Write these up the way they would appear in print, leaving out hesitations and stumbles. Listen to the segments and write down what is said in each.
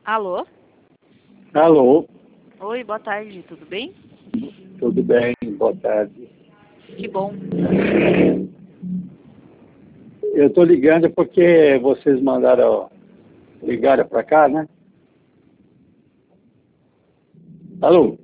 Alô? Alô, Oi, boa tarde, tudo bem? tudo bem? Boa tarde. Que bom. Eu estou ligando porque vocês ligaram para cá, né? Alô?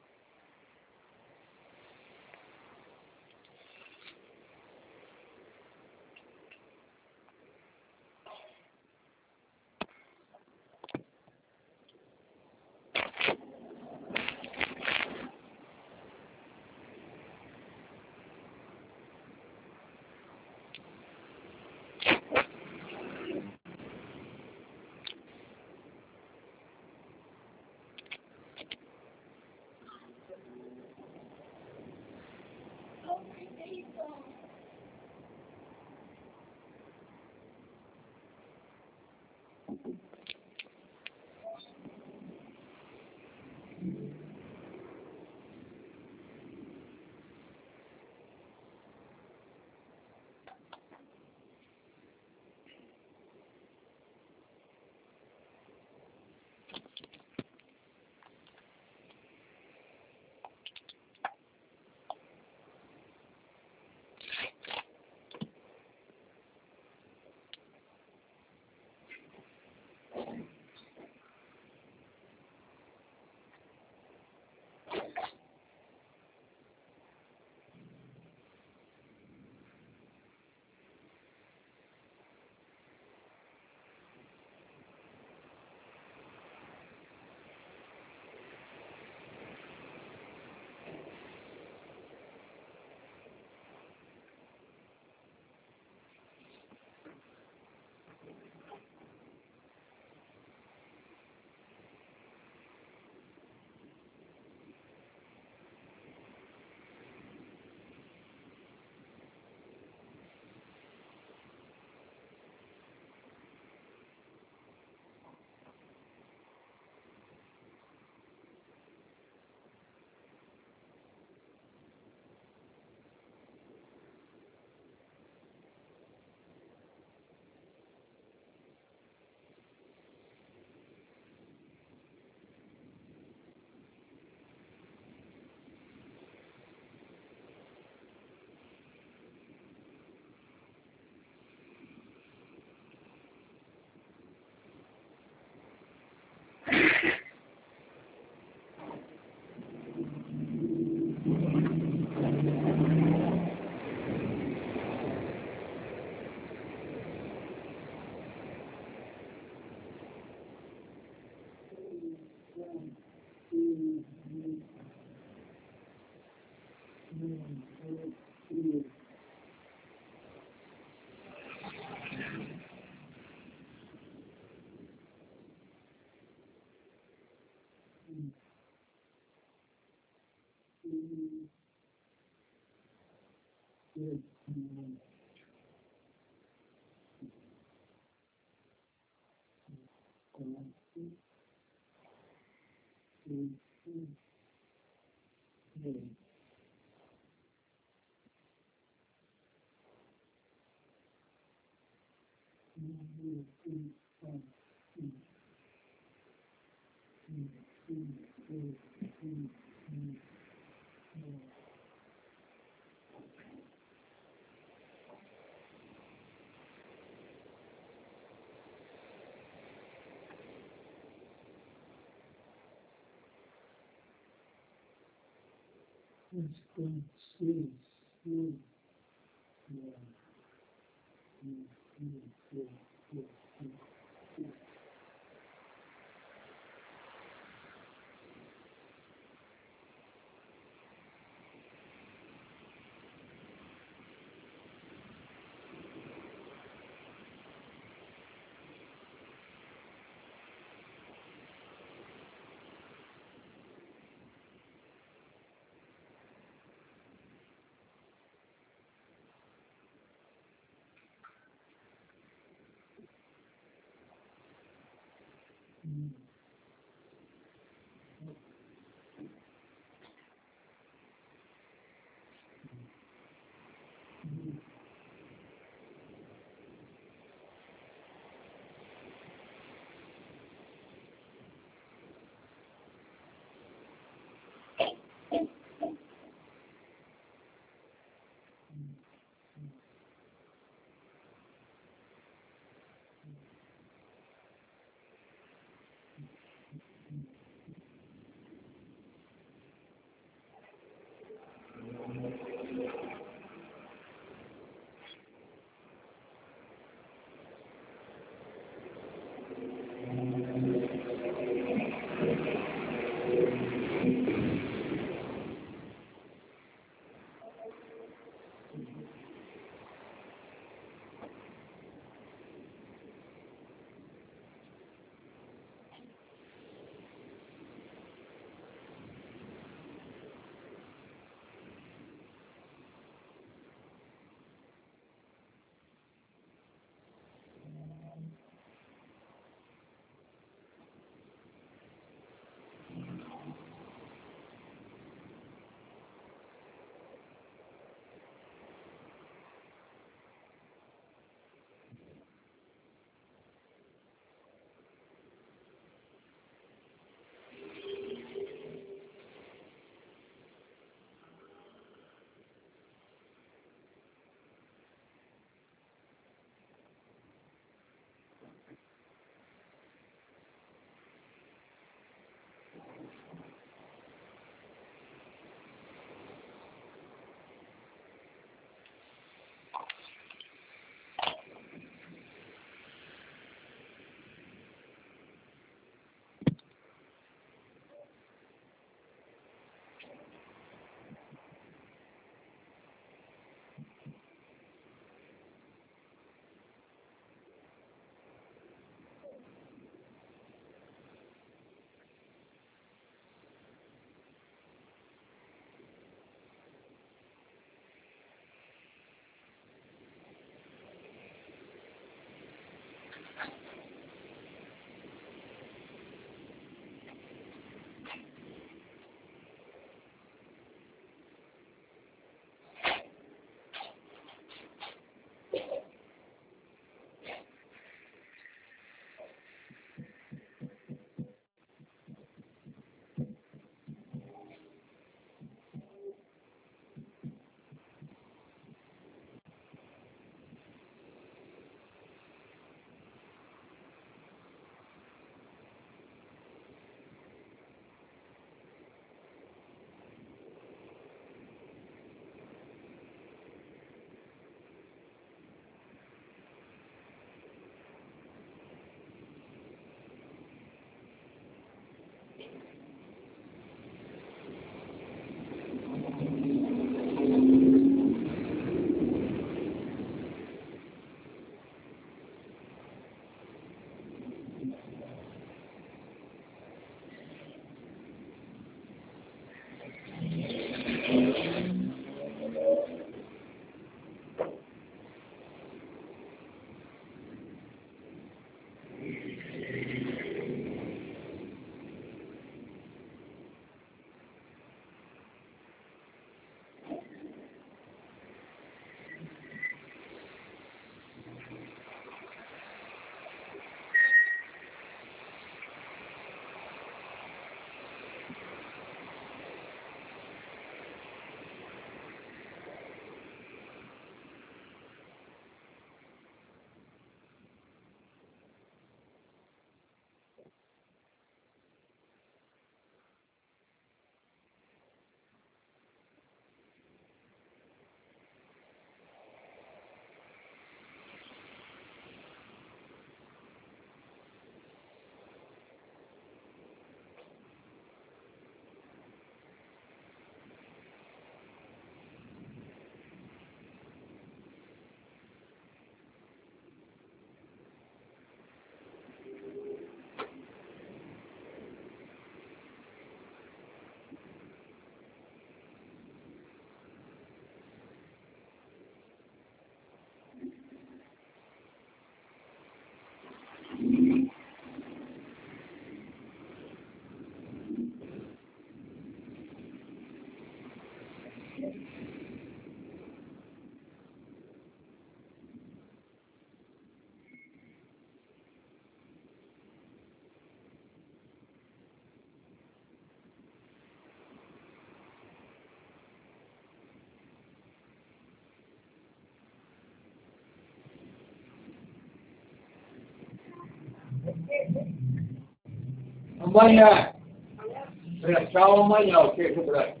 Amanhã. Pressão amanhã, o queijo branco.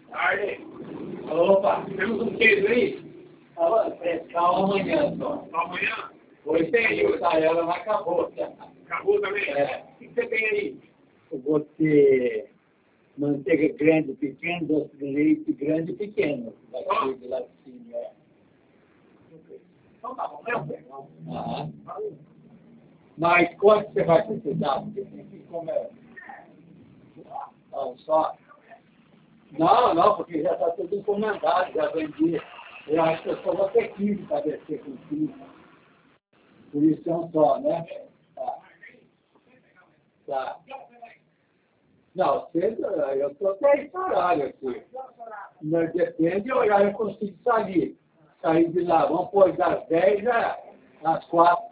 Tarde. Opa, temos um queijo aí? Calma amanhã só. Amanhã? Hoje tem eu, tá? Ela não acabou. Acabou também? É. O que você tem aí? Eu vou ter manteiga grande, pequena, doce de leite grande e pequeno. Daqui de laticínio, é. Então tá bom, mas quanto você vai precisar? Porque tem que comer. Não, só. Não, porque já está tudo encomendado, já vendi. Eu acho que eu só vou ter 15 para descer com 15. Por isso é um só, né? Tá. Tá. Não, sempre, eu estou até esse horário aqui. Mas depende do horário que eu consigo sair. Sair de lá, vamos pôr das 10 às 4.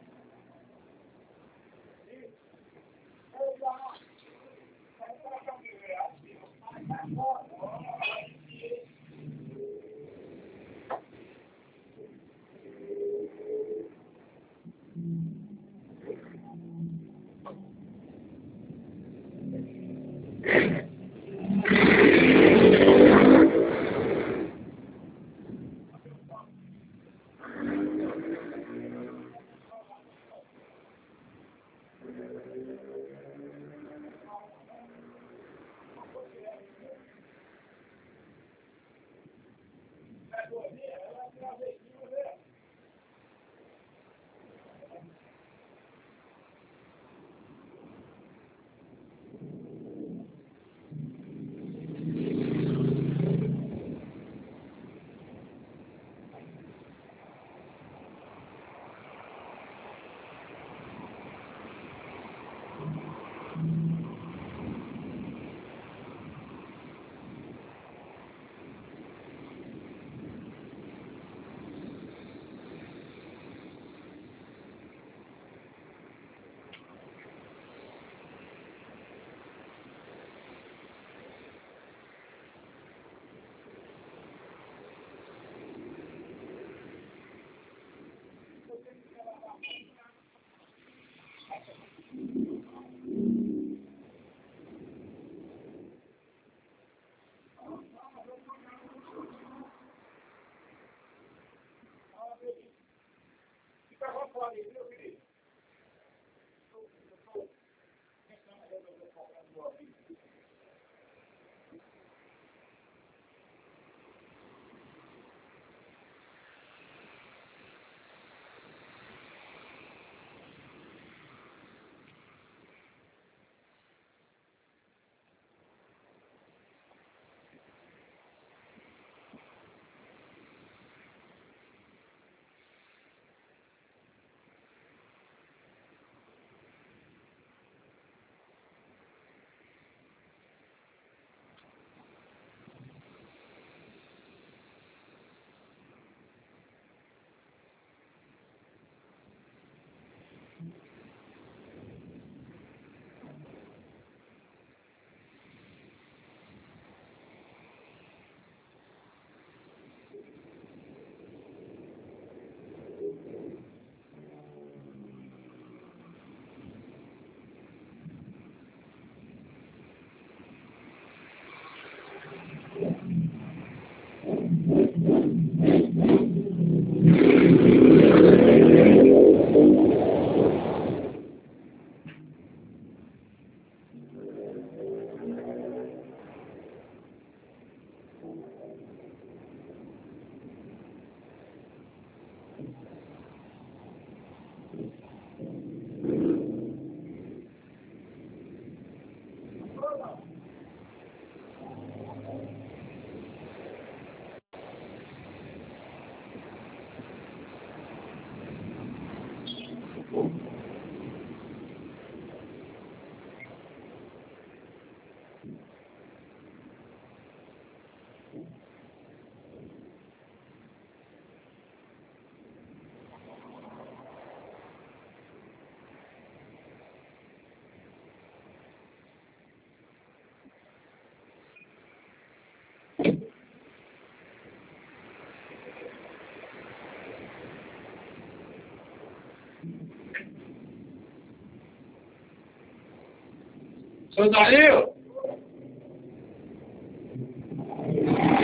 Seu Dario?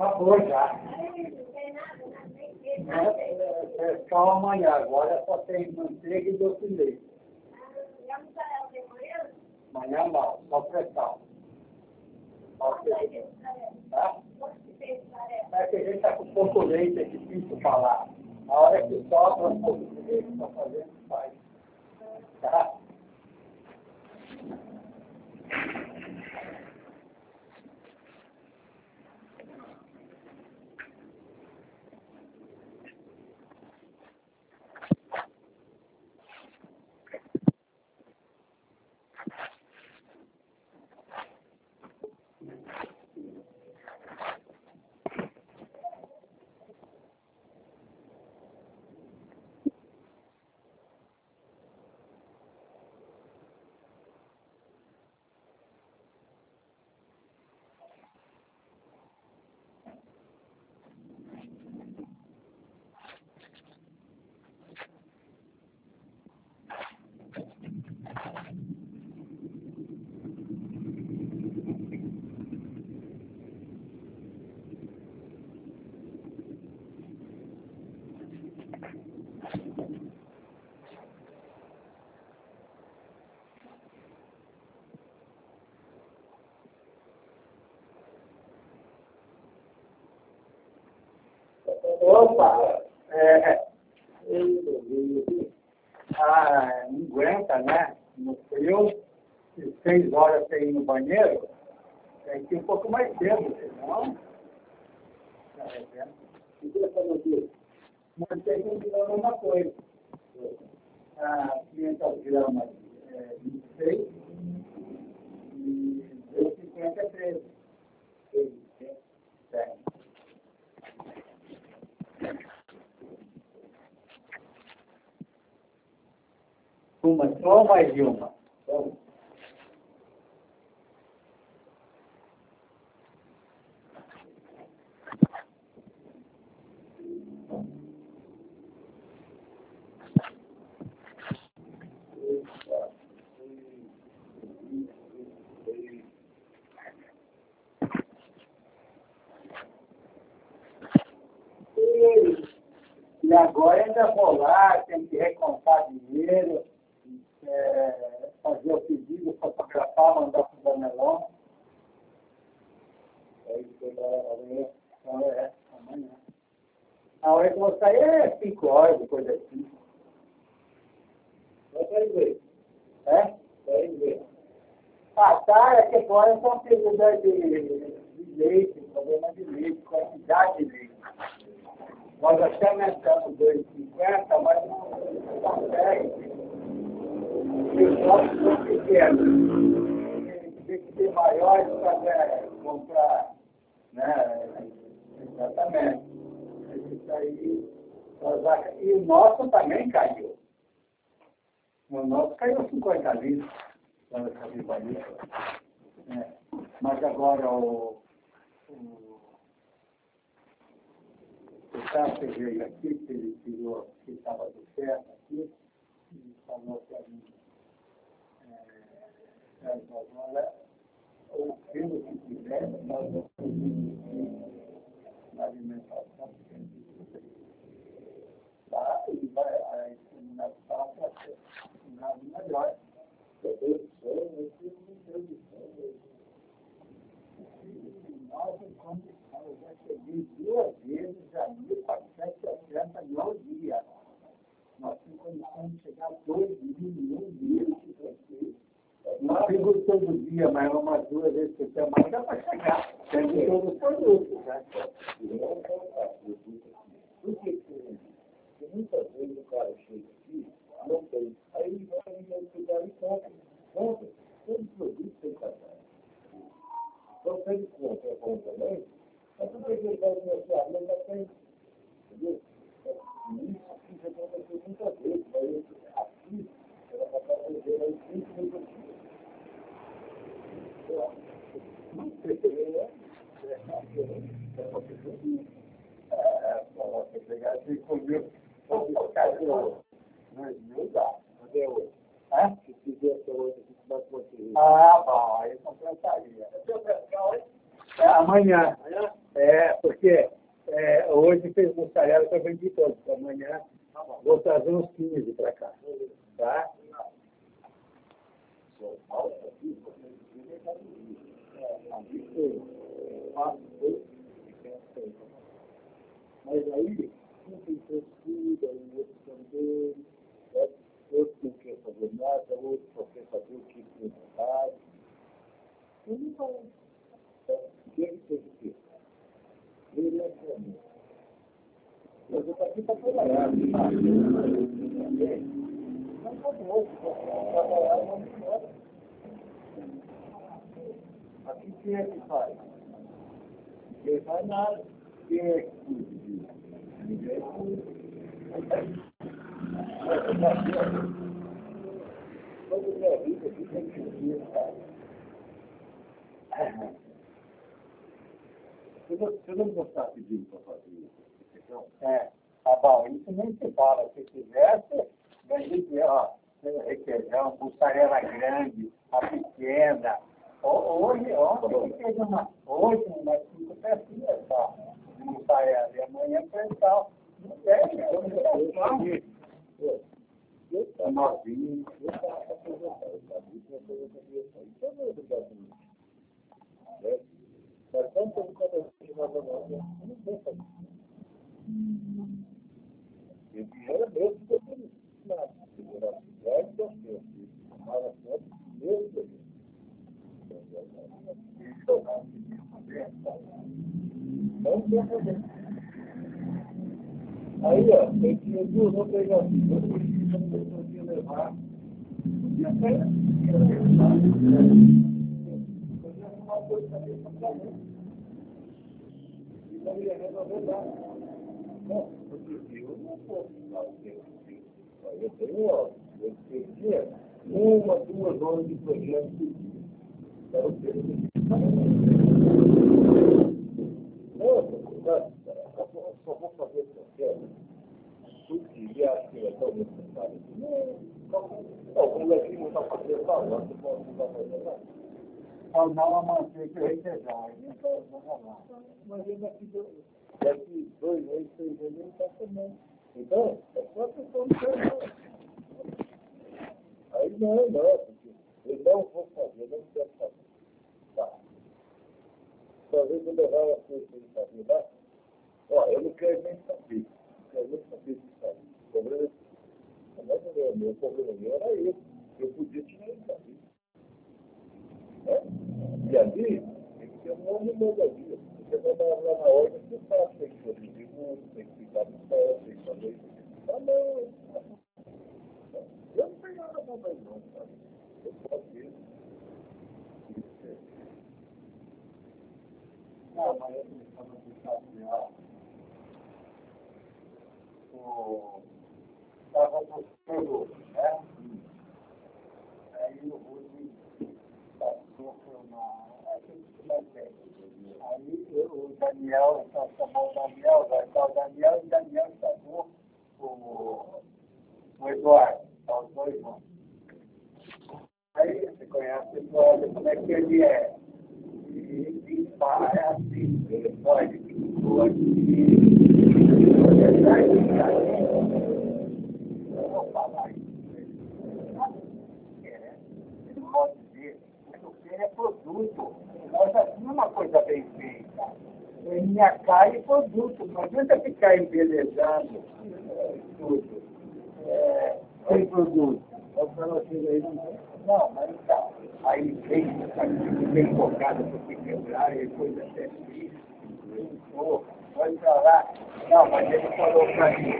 Acabou já. É só amanhã, agora só tem manteiga e doce de leite. Amanhã não, só pressão. Tá? É que a gente está com pouco leite, é difícil falar. A hora que sobra um pouco de leite para fazer, faz. Tá? Opa! Não aguenta, né? No frio, 6 horas sem ir no banheiro, tem que ir um pouco mais cedo, senão. Manteiga é a mesma coisa. 500 gramas de 26 e 250 é 13. Uma só ou mais de uma? E agora ainda vou lá, tem que recontar dinheiro, fazer o pedido, fotografar, mandar para o Danelon. Amanhã. Amanhã. A hora que eu vou sair é 5 horas, depois das 5. Vai sair ver. É? Vai ver. Tá, é que agora é só precisa de leite, problema de leite, quantidade de leite. Nós até aumentamos 2,50, mas não consegue. E os nossos são pequenos. Tem que ser maiores para comprar, né? Exatamente. Isso aí. E o nosso também caiu. O nosso caiu 50 litros. Mas agora o Cássio veio aqui, que ele tirou, que estava do certo aqui, e falou para mim, agora, o filho que tiver, nós vamos na alimentação, tá? E vai, a inseminação vai ser nada melhor. Eu já cheguei 2 vezes a 1.480 no dia. Nós temos condição de chegar a 2 milhões de vezes. Não digo todo dia, mas umas 2 vezes por semana dá para chegar. Tem todos os produtos. Né? Por que muitas vezes o cara chega aqui, não tem. Aí ele vai no lugar e compra. Compra. Todo produto tem que fazer. Então, se ele compra, é bom também. Mas por que ele vai começar? Ele ainda tem. Entendeu? Isso aqui já aconteceu muitas vezes. Mas aqui, ela vai fazer aí 5 minutos. Não sei se é. Você pegar 5 mil, não dá. Até hoje. Se quiser até hoje, a gente vai conseguir. Bom, aí compensaria. Amanhã. Porque hoje fez mussarela que eu vendi todos. Amanhã vou trazer uns 15 para cá. Tá? Mas aí, um tem torcida, o outro também, outro não quer fazer nada, outro só quer fazer o que tem vontade. Eu não falo. Quem tem que ter? Ele é bom. Mas eu estou aqui para trabalhar. Não está bom, trabalhar não me mora. Aqui quem é que faz? Quem faz nada. Quem é que cuida? Ninguém cuida. Quando minha vida aqui tem que vir, cara. Você não gostar pedindo para fazer isso? Tá bom, isso nem se fala. Se tivesse, a gente, requeijão, mussarela grande, a pequena. Hoje umas 5 pecinhas só de mussarela. E amanhã foi tal. Não tem, tá novinho. Mas quando eu não sei fazer. E o dinheiro é meu, que eu tenho nada. Segurar a cidade, eu tenho. Tomar a cidade, meu Deus. Não tem fazer. Aí, ó, tem que eu não pegar eu tinha levar. E até uma coisa também para fazer. E não ia resolver nada. Não, porque eu não posso fazer. Eu tinha 1, 2 horas de projeto por dia. Era o que eu só vou fazer projeto porque acho que é tão necessário. O moleque não está fazendo nada, não está fazendo nada. Salgar uma manteiga e requeijão. Mas daqui 2 meses, 3 meses, ele está comendo. Então, é só questão de ser. Aí não, porque eu não vou fazer, eu não quero fazer. Tá. Talvez eu levar a coisa para ele fazer lá. Ó, eu não quero nem saber. Não quero nem saber disso aí. O problema é o meu problema era esse. Eu podia tirar isso ali. E ali, tem que ter um homem de moradia. Você vai lá na ordem, você sabe que tem que fazer segundo, tem que ficar no pé, tem que fazer isso. Ah, não. Eu não tenho nada para mais não, sabe? Eu posso ir. Não, mas eu estava no estava no pelo, né? Aí o Rui passou por uma... Aí o Daniel, então chamou o Daniel, vai estar o Daniel, e o Daniel chamou o Eduardo, os dois juntos. Aí você conhece o Eduardo, como é que ele é? E é assim, ele pode, eu vou falar isso. Ele pode dizer, porque ele é produto. Nós já tínhamos uma coisa bem feita. Minha cara é produto. Não adianta ficar embelezando tudo. Sem produto. Não, mas então. Aí vem focado porque quebrar e coisa até difícil. Pode falar. Não, mas ele falou para mim.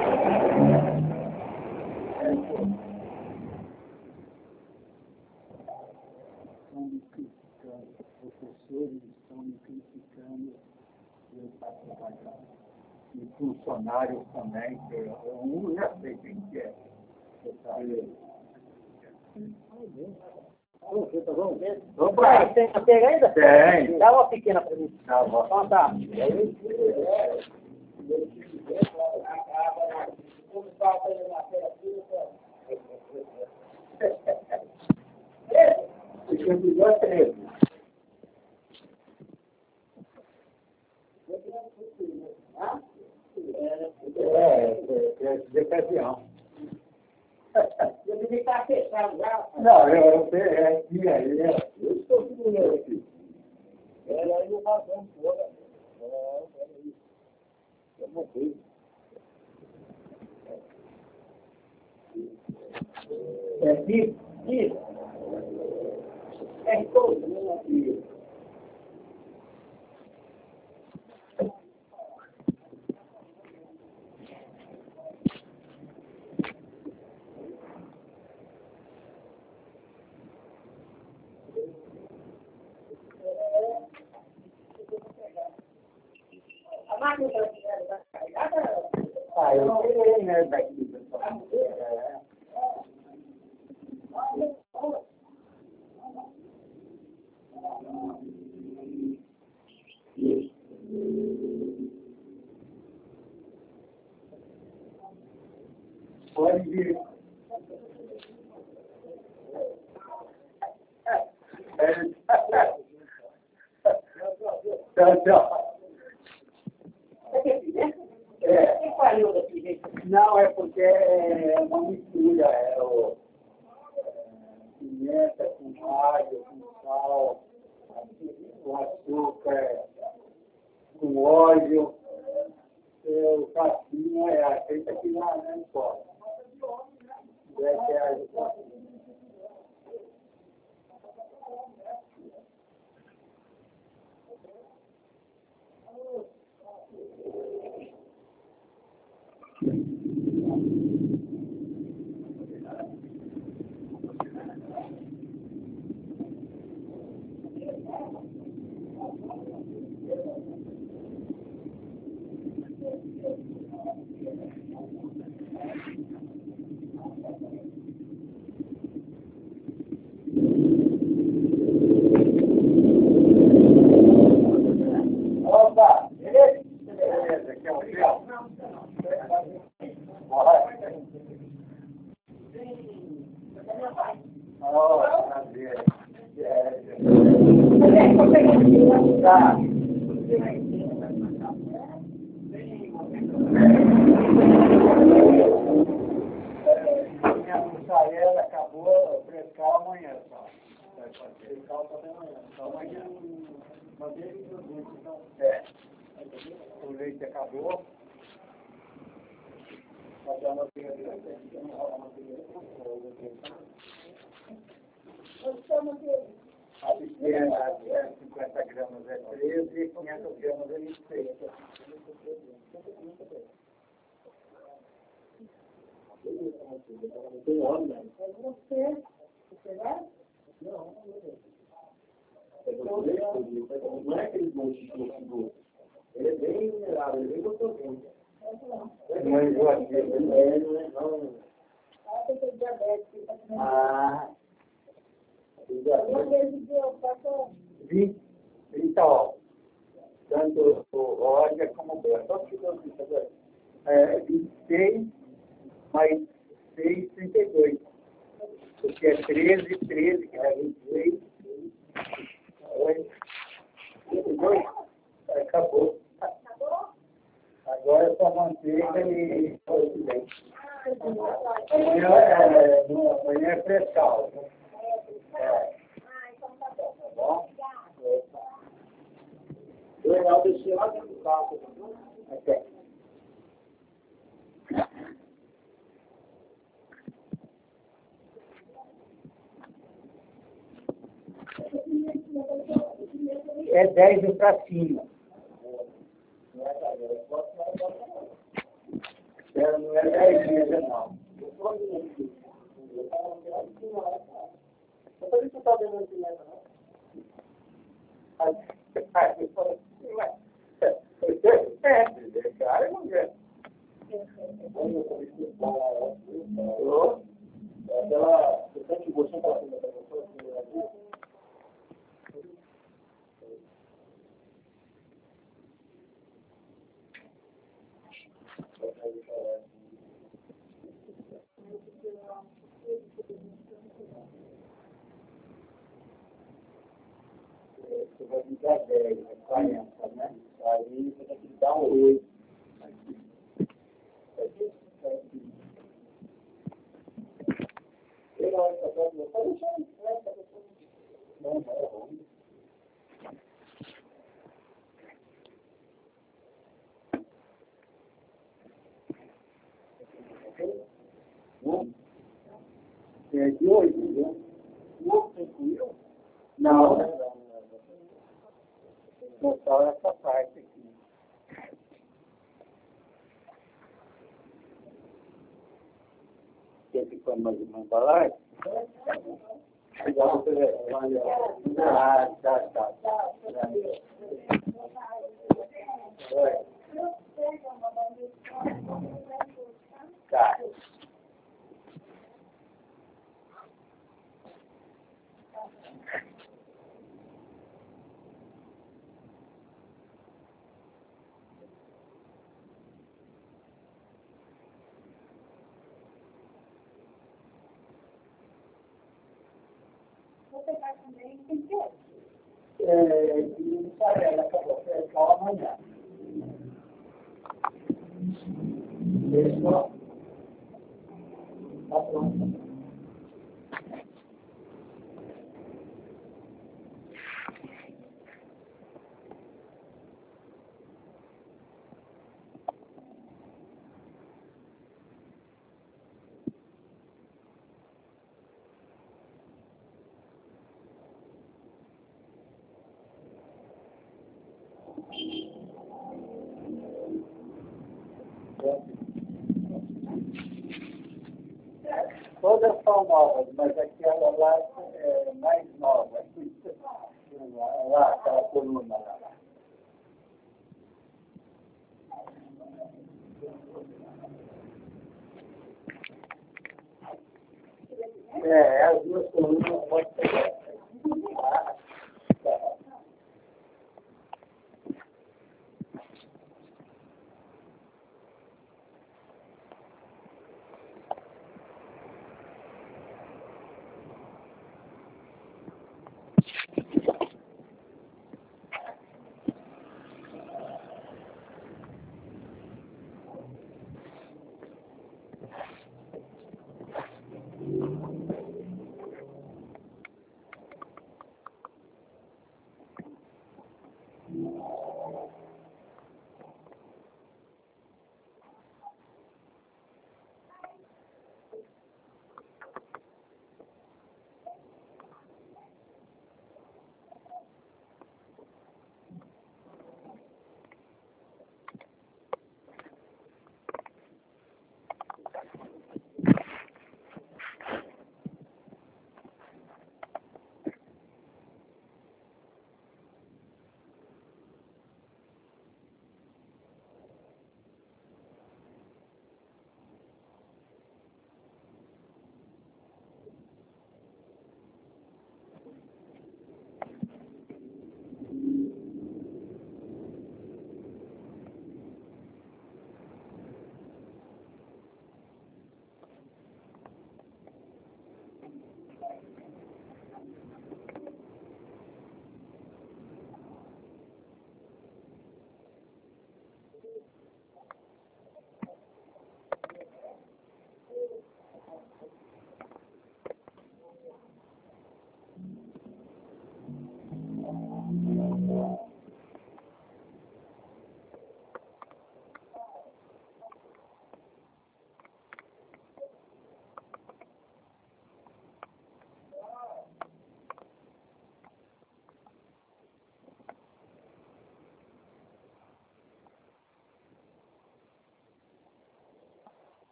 Estão me criticando, os professores estão me criticando, eu estou trabalhando. E funcionários também, que eu já sei quem que é. Você tá bom? Opa! Tem manteiga ainda? Tem. Dá uma pequena para mim. Tá bom. Então tá. depressão. Eu devia estar fechado já. Não, eu aqui, aí, eu estou segurando aqui. Aí eu vou fora. Eu vou ver. Isso. É todo aqui. A máquina está carregada? Eu tirei, né, daqui. Pode vir. Tchau. Não, é porque é uma mistura, pimenta com alho, com sal, com açúcar, com óleo, o cacinho é aceita aqui na escola. Opa, beleza, aqui é o Gil. Prazer. Tá. Ela acabou frescar amanhã só. Frescar só amanhã. Só amanhã. O leite acabou. Fazer uma brigadeira. A pequena, 50 gramas é 13 e 500 gramas é 26. Tem homem, né? Você vai? Não. Não é aquele gosto. Ele é bem minerável, ele é bem gostosinho. Não é enjoativo, não é não. Tem que ter diabetes. Então, tanto o óleo como o branco. Só que eu fiz agora. 26 mais 6, 32. Porque é 13, que é 26. 32. Acabou. Agora é só manteiga e doce de leite. Amanhã é frescal. Tá bom? Legal, deixei lá dentro do carro. Até. É 10 para cima. Não é 10 dias, não. Por isso que está dando esse dinheiro, não? Cara, mulher. Aquela, você sente gosto para cima da pessoa? Você vai me dar 10, 40, né? Aí você tem que dar 8. De hoje, entendeu? O outro tranquilo? Não, não. Vou botar essa parte aqui. Quer que põe mais uma embalagem? Obrigado, valeu. Ah, tá. Tá. Você vai também tem que E ela acabou de só amanhã. Deixa. Tá pronto. Todas são novas, mas aquela lá é mais nova. Lá, aquela coluna lá. As duas colunas podem ser.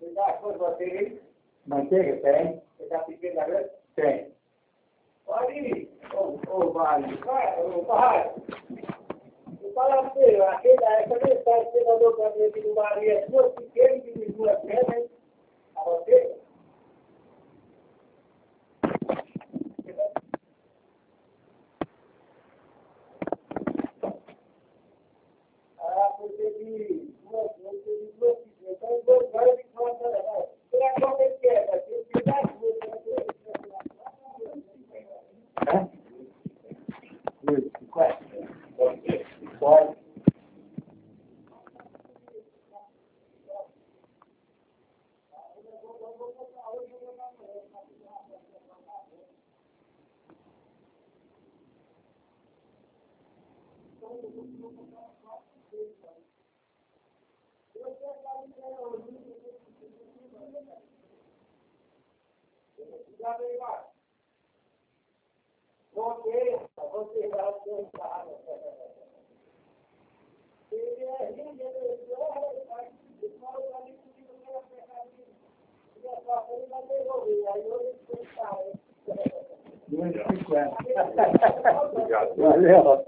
Você dá as coisas você aí? Manteiga tem? Você tá pedindo a grande? Tem. Olha aí, ô Mário, ô Mário. Eu falo pra você, essa mensagem que você mandou pra mim aqui do Maria, duas pequenas e de duas grandes, a você? Ah, você de duas pequenas, então dois grandes e duas grandes. Tem a conta que é, mas tem que dar duas, Hã? 2,50. Pode. Você vai pensar. Valeu.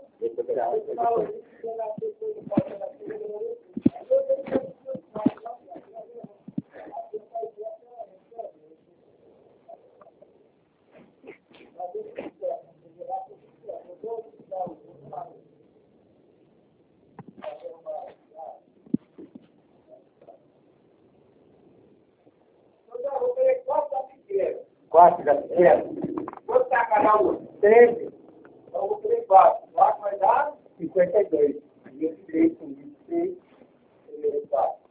Quatro da pequena? Quanto está cada um? 13. Então, eu vou querer quatro. Quatro vai dar? 52. 23 com 26. 4.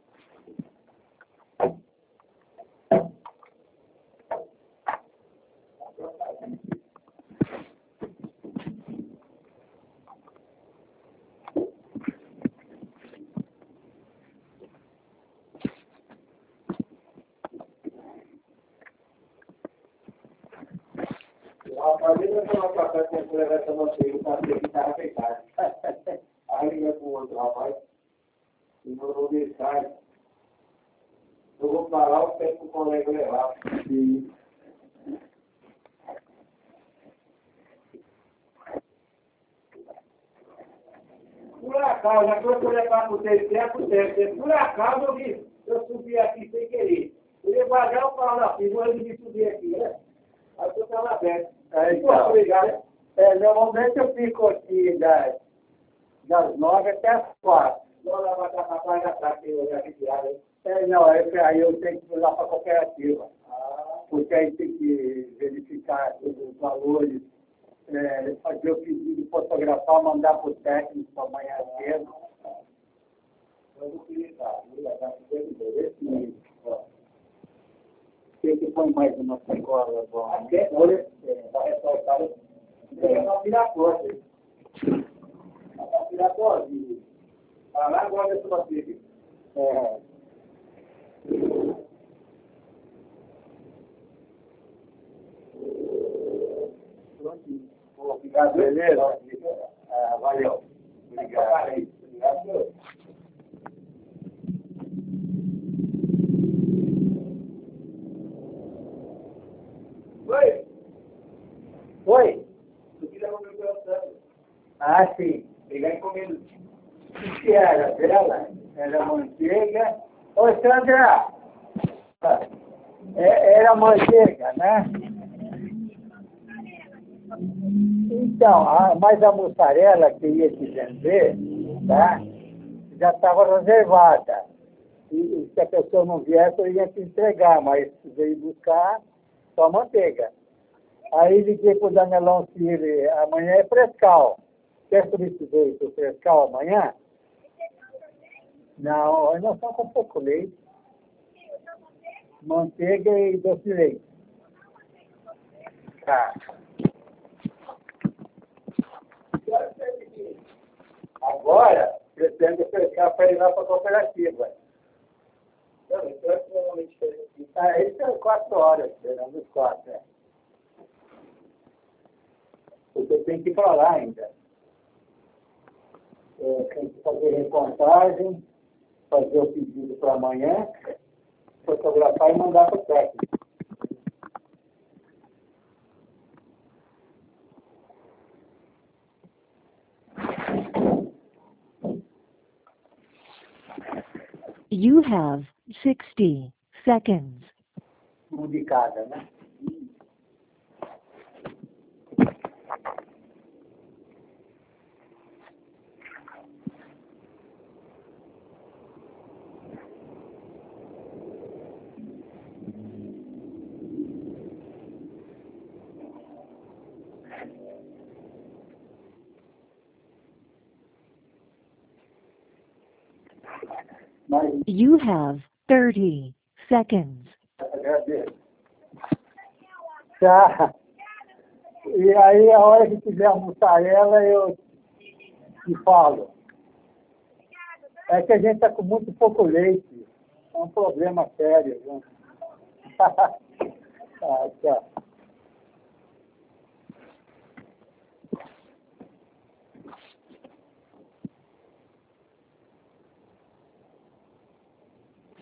A família foi uma passagem que eu levar essa manteiga para ver que estava feitada. Aí liga para o outro rapaz e mandou mensagem. Eu vou parar o tempo para o colega levar. Sim. Por acaso, já que eu vou levar para o tempo, por acaso eu subi aqui sem querer. Eu ia guardar o carro na fila, eu devia subir aqui, né? Aí eu estava aberto. Então, Obrigado. normalmente eu fico aqui das 9 até as 4. Vou lá para a parte da praça, eu já fiz tirado aí. Não, aí eu tenho que ir lá para a cooperativa. Porque aí tem que verificar os valores, fazer o pedido, fotografar, mandar para o técnico para amanhã cedo. Eu vou utilizar, vou levar para o Tem que põe mais uma sacola agora. até olha, está ressaltado. Tem uma piraporta. Uma piraporta. Está lá agora desse passeio. Obrigado, beleza? Valeu. Obrigado. Obrigado. Oi? Oi? Eu queria comer o coração. Ah, sim. Pegar encomenda. O que era dela? Era manteiga. Ô, Sandra! Era manteiga, né? Então, mas a mussarela que ia te vender, tá? Já estava reservada. E se a pessoa não viesse, eu ia te entregar, mas veio buscar só manteiga. Aí liguei para o Danelão se ele amanhã é frescal. Quer substituir o frescal amanhã? Não, nós estamos com pouco leite. Manteiga e doce de leite. Tá. Agora, pretendo frescar para ir lá para a cooperativa. Não, então é normalmente diferente. Isso é 4 horas, esperando os 4, Porque tem que ir para lá ainda. Tem que fazer recontagem, fazer o pedido para amanhã. fotografar e mandar para o técnico. You have 60 seconds. Um de cada, né? Mas You have 30 seconds. agradeço. Tá. E aí, a hora que tiver a mussarela, eu te falo. É que a gente está com muito pouco leite. É um problema sério. Né? Tá, tchau.